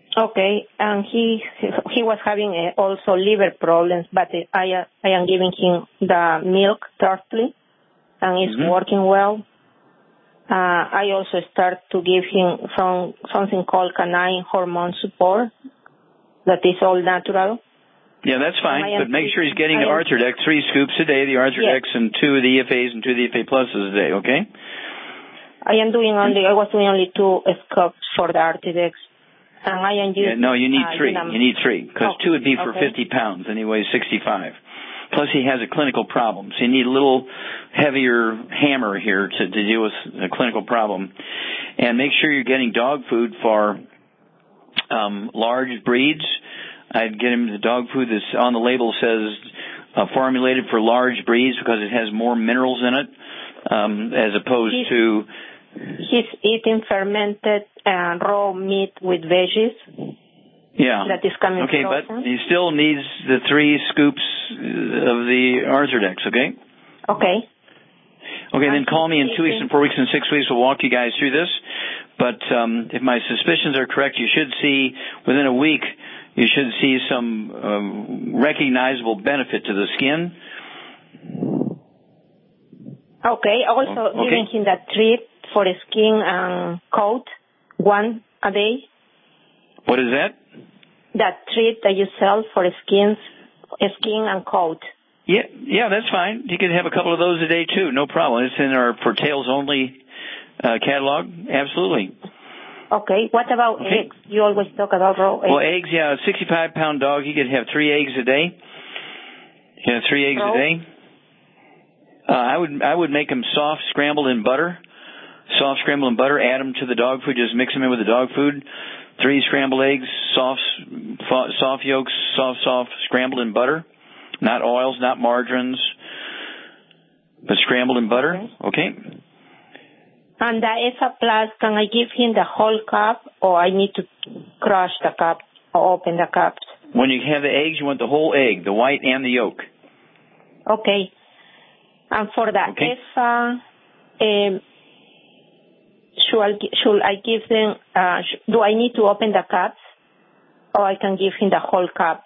Okay, and he was having also liver problems, but I am giving him the milk thirdly, and it's working well. I also start to give him something called canine hormone support that is all natural. Yeah, that's fine, but make sure he's getting the Arthrodex, 3 scoops a day, the Arthrodex, and 2 of the EFAs and 2 of the EFA Pluses a day, okay? I was doing only 2 scoops for the Arthrodex. And I am using... no, you need 3. You need 3, because 2 would be for 50 pounds, and he weighs 65. Plus, he has a clinical problem, so you need a little heavier hammer here to deal with a clinical problem. And make sure you're getting dog food for large breeds. I'd get him the dog food that's on the label says formulated for large breeds because it has more minerals in it, as opposed to... He's eating fermented raw meat with veggies. Yeah. That is coming okay, frozen. But he still needs the 3 scoops of the Arthrodex, okay? Okay. Okay, then call me in 2 weeks and 4 weeks and 6 weeks. We'll walk you guys through this. But if my suspicions are correct, you should see, within a week, you should see some recognizable benefit to the skin. Okay, also giving him that treat for the skin and coat, 1 a day. What is that? That treat that you sell for skin and coat. Yeah, that's fine. You can have a couple of those a day too, no problem. It's in our For Tails Only catalog, absolutely. Okay, what about eggs? You always talk about raw eggs. Well, eggs, yeah, a 65-pound dog, he could have 3 eggs a day. Yeah, 3 eggs a day. I would make them soft, scrambled in butter. Soft scrambled in butter, add them to the dog food, just mix them in with the dog food. 3 scrambled eggs, soft yolks, soft, scrambled in butter. Not oils, not margarines, but scrambled in butter, okay? And the EFA Plus, can I give him the whole cup, or I need to crush the cup or open the cups? When you have the eggs, you want the whole egg, the white and the yolk. Okay. And for the EFA, should I give them, do I need to open the cups, or I can give him the whole cup,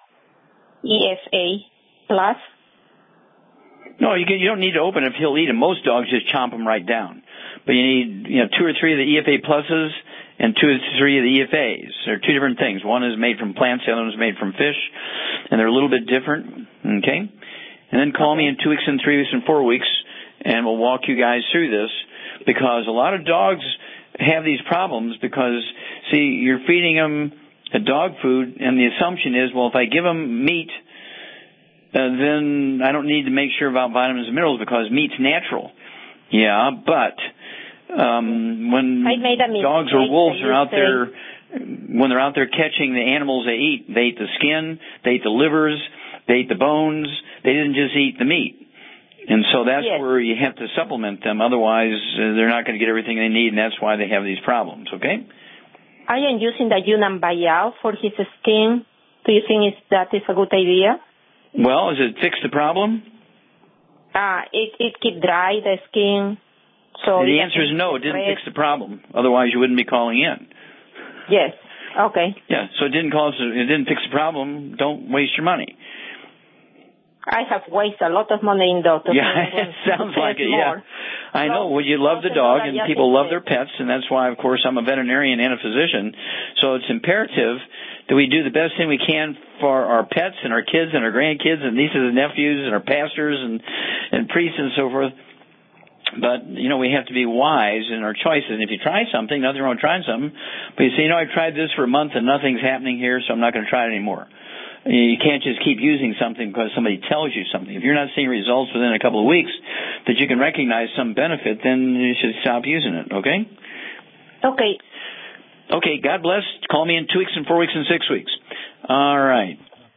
EFA Plus? No, you don't need to open it if he'll eat them. Most dogs just chomp them right down. But you need 2 or 3 of the EFA Pluses and 2 or 3 of the EFAs. They're 2 different things. One is made from plants, the other one is made from fish, and they're a little bit different, okay? And then call me in 2 weeks and 3 weeks and 4 weeks, and we'll walk you guys through this, because a lot of dogs have these problems because, see, you're feeding them a dog food, and the assumption is, well, if I give them meat, then I don't need to make sure about vitamins and minerals because meat's natural. Yeah, but when dogs or wolves are out there, when they're out there catching the animals they eat the skin, they eat the livers, they eat the bones, they didn't just eat the meat. And so that's where you have to supplement them. Otherwise, they're not going to get everything they need, and that's why they have these problems, okay? I am using the Yunnan Bayou for his skin. Do you think that is a good idea? Well, does it fix the problem? It keep dry, the skin. So the answer is no, it didn't fix the problem. Otherwise, you wouldn't be calling in. Yes. Okay. Yeah, so it didn't fix the problem. Don't waste your money. I have wasted a lot of money in doctors. Yeah, it sounds like it, yeah. I know. Well, you love the dog, and people love their pets, and that's why, of course, I'm a veterinarian and a physician. So it's imperative that we do the best thing we can for our pets and our kids and our grandkids and nieces and nephews and our pastors and priests and so forth. But, we have to be wise in our choices. And if you try something, nothing wrong with trying something, but you say, I've tried this for a month and nothing's happening here, so I'm not going to try it anymore. You can't just keep using something because somebody tells you something. If you're not seeing results within a couple of weeks that you can recognize some benefit, then you should stop using it, okay? Okay. Okay, God bless. Call me in 2 weeks and 4 weeks and 6 weeks. All right.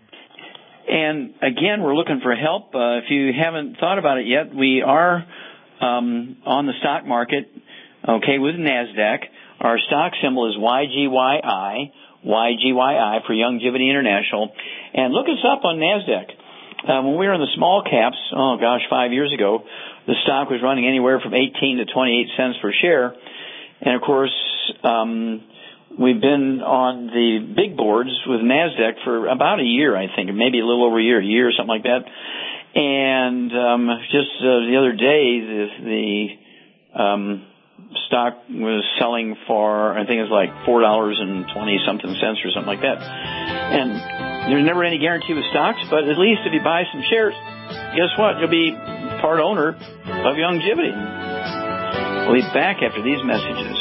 And, again, we're looking for help. If you haven't thought about it yet, we are on the stock market, okay, with NASDAQ. Our stock symbol is YGYI. YGYI for Youngevity International. And look us up on NASDAQ. When we were in the small caps, 5 years ago, the stock was running anywhere from 18 to 28 cents per share. And, of course, we've been on the big boards with NASDAQ for about a year, I think, maybe a little over a year or something like that. And just the other day, the stock was selling for, I think it was like $4.20-something or something like that. And there's never any guarantee with stocks, but at least if you buy some shares, guess what? You'll be part owner of Youngevity. We'll be back after these messages.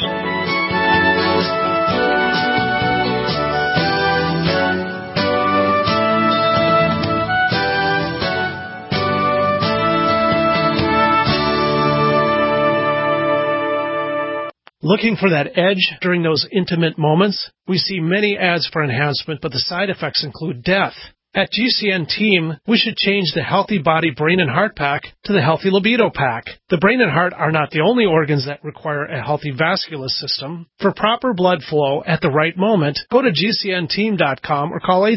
Looking for that edge during those intimate moments? We see many ads for enhancement, but the side effects include death. At GCN Team, we should change the Healthy Body Brain and Heart Pack to the Healthy Libido Pack. The brain and heart are not the only organs that require a healthy vascular system. For proper blood flow at the right moment, go to GCNteam.com or call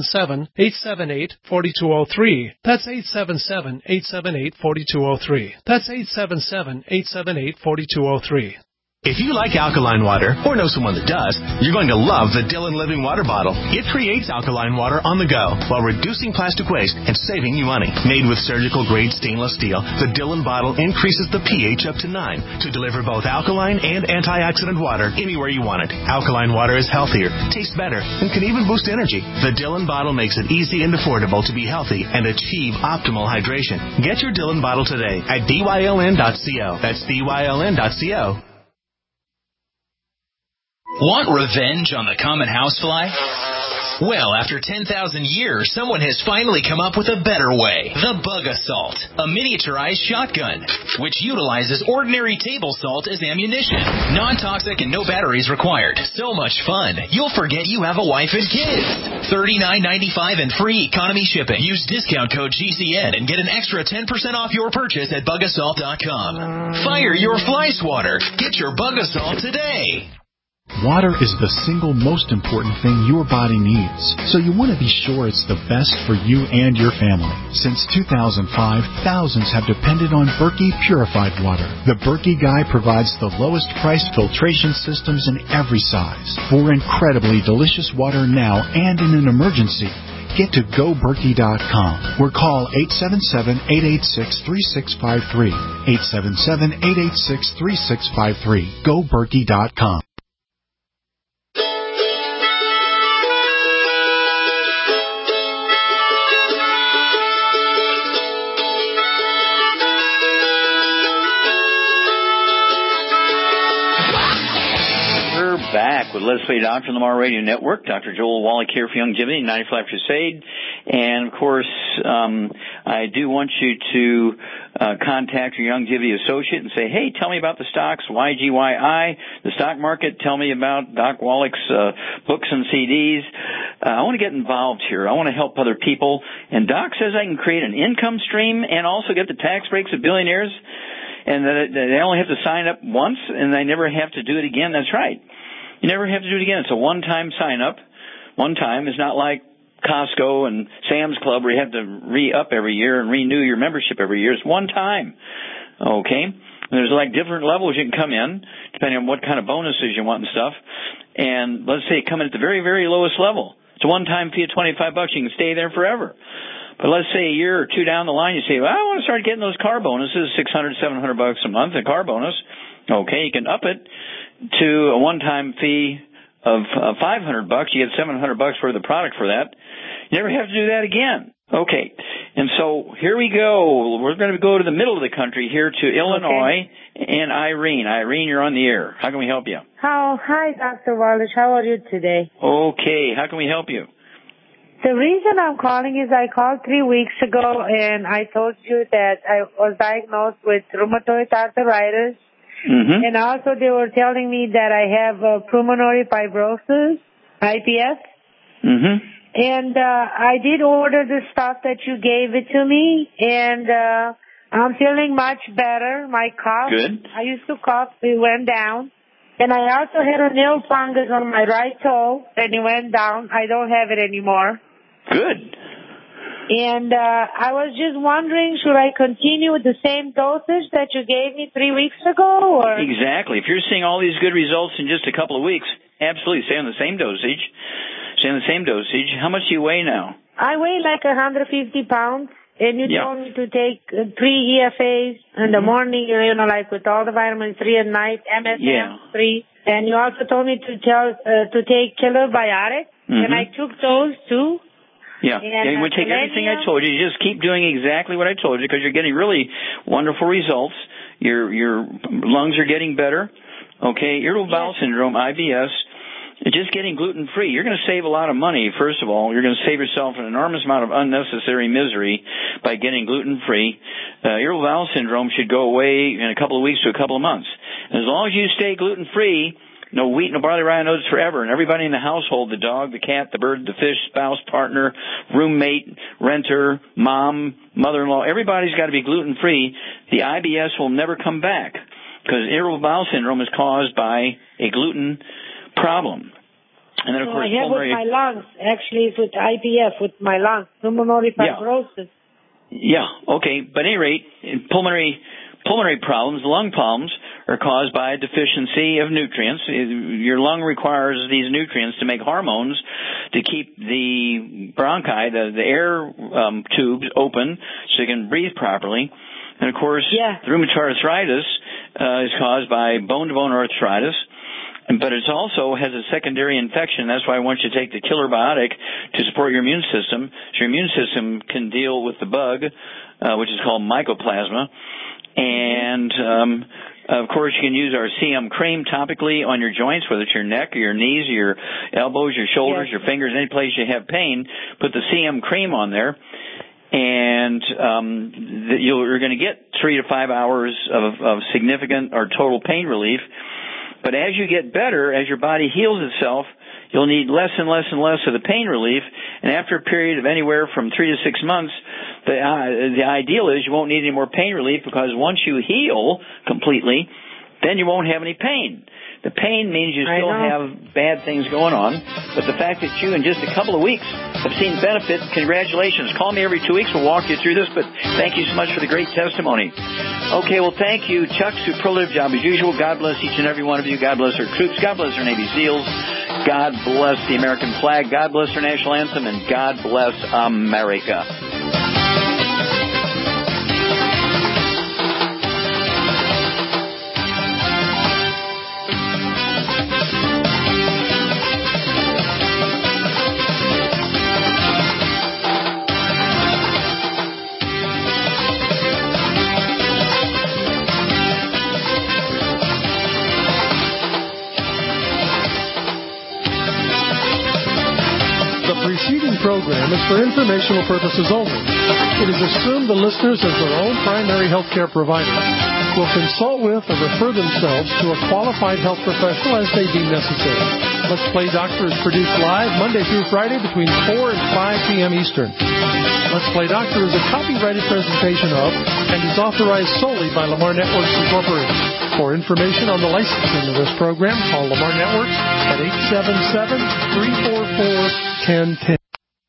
877-878-4203. That's 877-878-4203. That's 877-878-4203. If you like alkaline water, or know someone that does, you're going to love the Dillon Living Water Bottle. It creates alkaline water on the go while reducing plastic waste and saving you money. Made with surgical-grade stainless steel, the Dillon bottle increases the pH up to 9 to deliver both alkaline and antioxidant water anywhere you want it. Alkaline water is healthier, tastes better, and can even boost energy. The Dillon bottle makes it easy and affordable to be healthy and achieve optimal hydration. Get your Dillon bottle today at dyln.co. That's dyln.co. Want revenge on the common housefly? Well, after 10,000 years, someone has finally come up with a better way. The Bug Assault, a miniaturized shotgun, which utilizes ordinary table salt as ammunition. Non-toxic and no batteries required. So much fun, you'll forget you have a wife and kids. $39.95 and free economy shipping. Use discount code GCN and get an extra 10% off your purchase at bugassault.com. Fire your fly swatter. Get your Bug Assault today. Water is the single most important thing your body needs, so you want to be sure it's the best for you and your family. Since 2005, thousands have depended on Berkey purified water. The Berkey Guy provides the lowest priced filtration systems in every size for incredibly delicious water now and in an emergency. Get to GoBerkey.com or call 877-886-3653. 877-886-3653. GoBerkey.com. Back with Let's Play Doctor on the Lamar Radio Network. Dr. Joel Wallach here for Youngevity, 95 Crusade. And, of course, I do want you to contact your Youngevity associate and say, hey, tell me about the stocks, YGYI, the stock market. Tell me about Doc Wallach's books and CDs. I want to get involved here. I want to help other people. And Doc says I can create an income stream and also get the tax breaks of billionaires, and that they only have to sign up once and they never have to do it again. That's right. You never have to do it again. It's a one-time sign-up. One time. It's not like Costco and Sam's Club where you have to re-up every year and renew your membership every year. It's one time. Okay? And there's like different levels you can come in, depending on what kind of bonuses you want and stuff. And let's say you come in at the very, very lowest level. It's a one-time fee of $25. You can stay there forever. But let's say a year or two down the line, you say, well, I want to start getting those car bonuses, $600, $700 a month, a car bonus. Okay, you can up it to a one-time fee of $500. You get $700 for the product for that. You never have to do that again. Okay, and so here we go. We're going to go to the middle of the country here to Illinois. And Irene. Irene, you're on the air. How can we help you? Oh, hi, Dr. Wallace. How are you today? Okay, how can we help you? The reason I'm calling is I called 3 weeks ago and I told you that I was diagnosed with rheumatoid arthritis. Mm-hmm. And also they were telling me that I have pulmonary fibrosis, IPF. Mm-hmm. And I did order the stuff that you gave it to me, and I'm feeling much better. My cough, good. I used to cough, it went down. And I also had a nail fungus on my right toe, and it went down. I don't have it anymore. Good. And I was just wondering, should I continue with the same dosage that you gave me 3 weeks ago? Or? Exactly. If you're seeing all these good results in just a couple of weeks, Absolutely. Stay on the same dosage. How much do you weigh now? I weigh like 150 pounds. And you told me to take 3 EFAs in the morning, like with all the vitamin 3 at night, MSM 3. And you also told me to take Killer Biotic. And I took those too. Yeah, you would take everything I told you. You just keep doing exactly what I told you because you're getting really wonderful results. Your lungs are getting better. Okay, irritable bowel syndrome, IBS. Just getting gluten-free, you're going to save a lot of money, first of all. You're going to save yourself an enormous amount of unnecessary misery by getting gluten-free. Irritable bowel syndrome should go away in a couple of weeks to a couple of months. And as long as you stay gluten-free, no wheat, no barley, rye, and oats forever. And everybody in the household, the dog, the cat, the bird, the fish, spouse, partner, roommate, renter, mom, mother-in-law, everybody's got to be gluten-free. The IBS will never come back because irritable bowel syndrome is caused by a gluten problem. And then, of course, I have with my lungs. Actually, it's with IBS, with my lungs, pulmonary fibrosis. Yeah, okay. But at any rate, pulmonary problems, lung problems, are caused by a deficiency of nutrients. Your lung requires these nutrients to make hormones to keep the bronchi, the air tubes open so you can breathe properly. And, of course, rheumatoid arthritis is caused by bone-to-bone arthritis. But it also has a secondary infection. That's why I want you to take the Killer Biotic to support your immune system. So your immune system can deal with the bug, which is called mycoplasma. And, of course, you can use our CM cream topically on your joints, whether it's your neck or your knees or your elbows, your shoulders, your fingers, any place you have pain. Put the CM cream on there. And you're going to get 3 to 5 hours of significant or total pain relief. But as you get better, as your body heals itself, you'll need less and less and less of the pain relief. And after a period of anywhere from 3 to 6 months, the ideal is you won't need any more pain relief because once you heal completely, then you won't have any pain. The pain means you still have bad things going on, but the fact that you in just a couple of weeks have seen benefit, congratulations. Call me every 2 weeks. We'll walk you through this, but thank you so much for the great testimony. Okay, well, thank you, Chuck. Superlative job as usual. God bless each and every one of you. God bless our troops. God bless our Navy SEALs. God bless the American flag. God bless our national anthem, and God bless America. Program is for informational purposes only. It is assumed the listeners, as their own primary health care provider, will consult with or refer themselves to a qualified health professional as they deem necessary. Let's Play Doctor is produced live Monday through Friday between 4 and 5 p.m. Eastern. Let's Play Doctor is a copyrighted presentation of and is authorized solely by Lamar Networks Incorporated. For information on the licensing of this program, call Lamar Networks at 877-344-1010.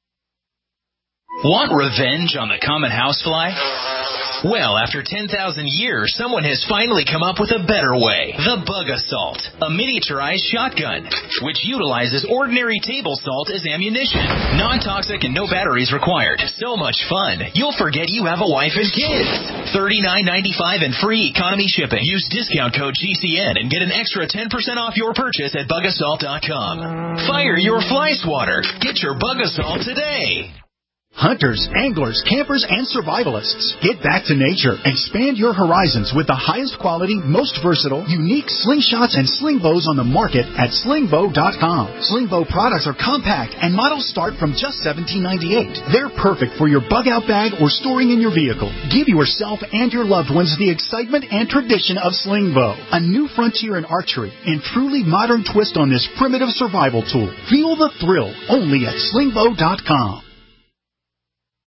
Want revenge on the common housefly? Well, after 10,000 years, someone has finally come up with a better way. The Bug Assault, a miniaturized shotgun, which utilizes ordinary table salt as ammunition. Non-toxic and no batteries required. So much fun, you'll forget you have a wife and kids. $39.95 and free economy shipping. Use discount code GCN and get an extra 10% off your purchase at bugassault.com. Fire your fly swatter. Get your Bug Assault today. Hunters, anglers, campers, and survivalists. Get back to nature. Expand your horizons with the highest quality, most versatile, unique slingshots and sling bows on the market at slingbow.com. Slingbow products are compact and models start from just $17.98. They're perfect for your bug-out bag or storing in your vehicle. Give yourself and your loved ones the excitement and tradition of Slingbow, a new frontier in archery and truly modern twist on this primitive survival tool. Feel the thrill only at slingbow.com.